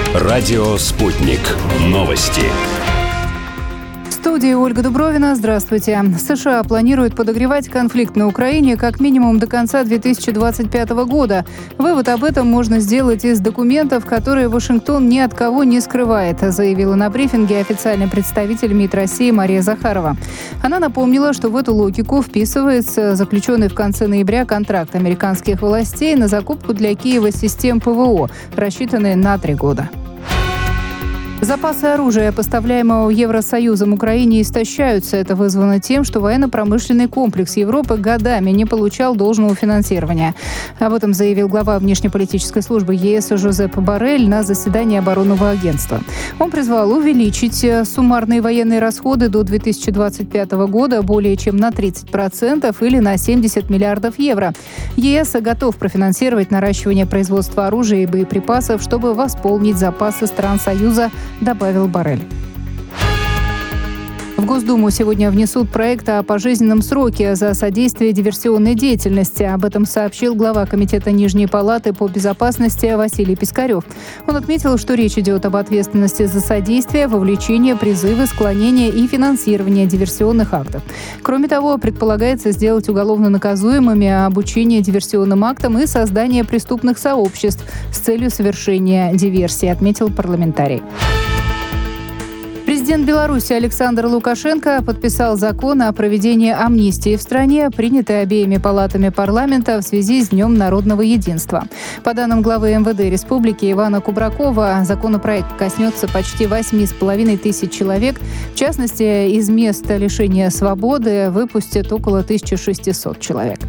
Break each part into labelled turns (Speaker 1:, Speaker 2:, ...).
Speaker 1: Радио «Спутник». Новости.
Speaker 2: В студии Ольга Дубровина. Здравствуйте. США планируют подогревать конфликт на Украине как минимум до конца 2025 года. Вывод об этом можно сделать из документов, которые Вашингтон ни от кого не скрывает, заявила на брифинге официальный представитель МИД России Мария Захарова. Она напомнила, что в эту логику вписывается заключенный в конце ноября контракт американских властей на закупку для Киева систем ПВО, рассчитанный на 3 года. Запасы оружия, поставляемого Евросоюзом Украине, истощаются. Это вызвано тем, что военно-промышленный комплекс Европы годами не получал должного финансирования. Об этом заявил глава внешнеполитической службы ЕС Жозеп Боррель на заседании оборонного агентства. Он призвал увеличить суммарные военные расходы до 2025 года более чем на 30% или на 70 миллиардов евро. ЕС готов профинансировать наращивание производства оружия и боеприпасов, чтобы восполнить запасы стран Союза, добавил Боррель. В Госдуму сегодня внесут проект о пожизненном сроке за содействие диверсионной деятельности. Об этом сообщил глава Комитета Нижней Палаты по безопасности Василий Пискарев. Он отметил, что речь идет об ответственности за содействие, вовлечение, призывы, склонение и финансирование диверсионных актов. Кроме того, предполагается сделать уголовно наказуемыми обучение диверсионным актам и создание преступных сообществ с целью совершения диверсии, отметил парламентарий. Президент Беларуси Александр Лукашенко подписал закон о проведении амнистии в стране, принятый обеими палатами парламента в связи с Днем народного единства. По данным главы МВД Республики Ивана Кубракова, законопроект коснется почти 8,5 тысяч человек. В частности, из мест лишения свободы выпустят около 1600 человек.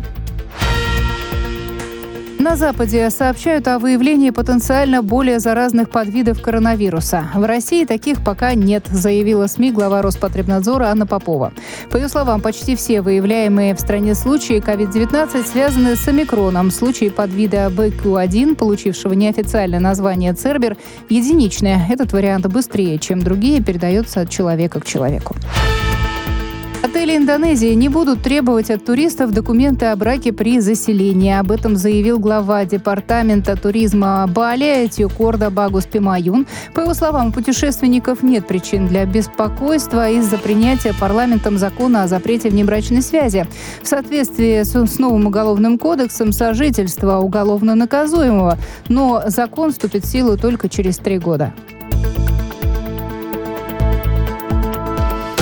Speaker 2: На Западе сообщают о выявлении потенциально более заразных подвидов коронавируса. В России таких пока нет, заявила СМИ глава Роспотребнадзора Анна Попова. По ее словам, почти все выявляемые в стране случаи COVID-19 связаны с омикроном. Случаи подвида БК1, получившего неофициальное название Цербер, единичные. Этот вариант быстрее, чем другие, передается от человека к человеку. Отели Индонезии не будут требовать от туристов документы о браке при заселении. Об этом заявил глава департамента туризма Бали Тьюкорда Багус Пимаюн. По его словам, у путешественников нет причин для беспокойства из-за принятия парламентом закона о запрете внебрачной связи. В соответствии с новым уголовным кодексом сожительство уголовно наказуемого, но закон вступит в силу только через 3 года.